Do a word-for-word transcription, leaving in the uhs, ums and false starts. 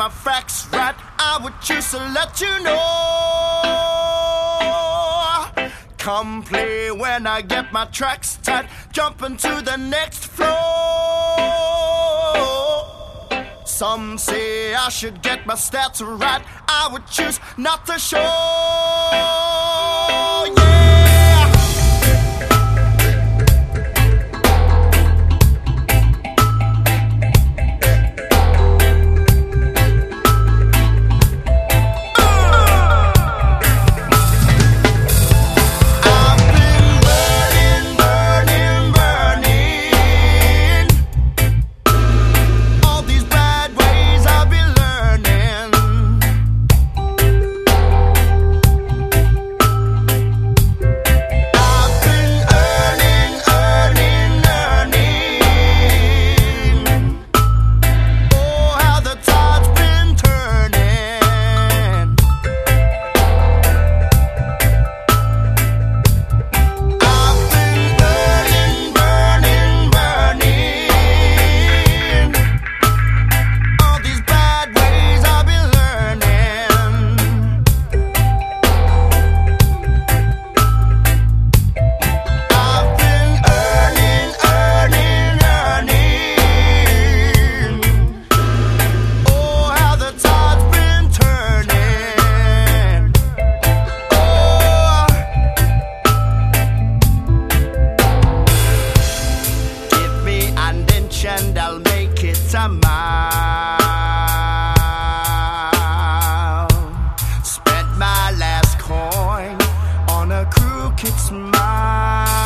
my facts right, I would choose to let you know. Come play when I get my tracks tight, jumping to the next floor. Some say I should get my stats right, I would choose not to show. Yeah. And I'll make it a mile. Spent my last coin on a crooked smile.